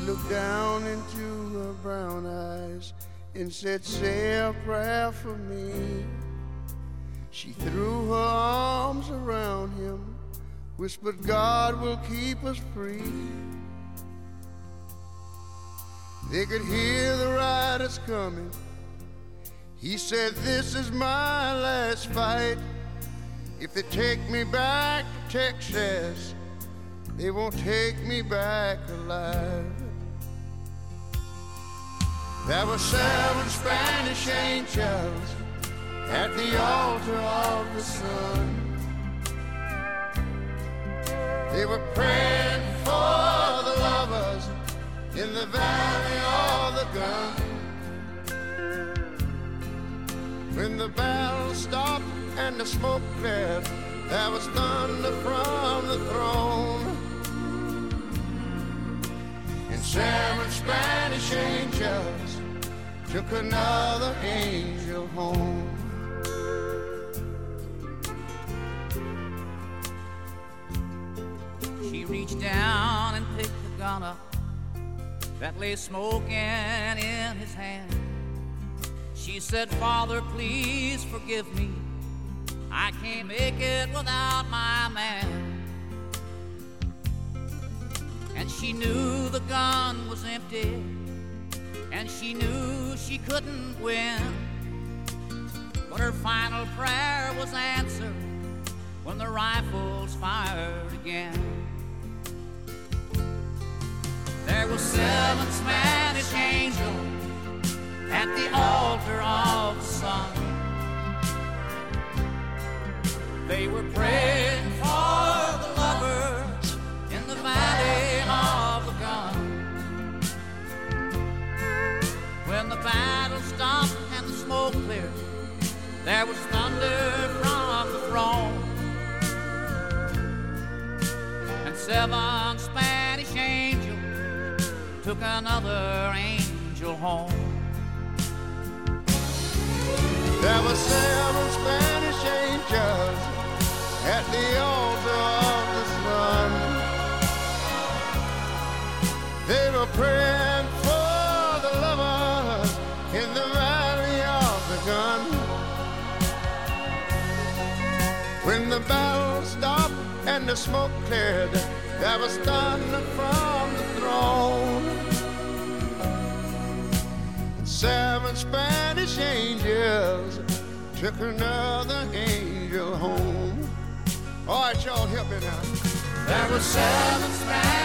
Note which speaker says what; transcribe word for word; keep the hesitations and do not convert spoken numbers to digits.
Speaker 1: looked down into her brown eyes and said, say a prayer for me. She threw her arms around him, whispered, God will keep us free. They could hear the riders coming. He said, this is my last fight. If they take me back to Texas, they won't take me back alive. There were seven Spanish angels at the altar of the sun. They were praying for the lovers in the valley of the gun. When the battle stopped and the smoke cleared, there was thunder from the throne. And seven Spanish angels took another angel home.
Speaker 2: She reached down and picked the gun up that lay smoking in his hand. She said, Father, please forgive me. I can't make it without my man. And she knew the gun was empty, and she knew she couldn't win. But her final prayer was answered when the rifles fired again. There were seven Spanish angels at the altar of the sun. They were praying for the lovers in the valley of the gun. When the battle stopped and the smoke cleared, there was thunder from the throne. And seven Spanish angels took another angel home.
Speaker 1: There were seven Spanish angels at the altar of the sun. They were praying for the lovers in the valley of the gun. When the battle stopped and the smoke cleared, there was thunder from the throne. And seven Spanish angels took another angel home. All right, y'all, help me now.
Speaker 2: There were seven Spanish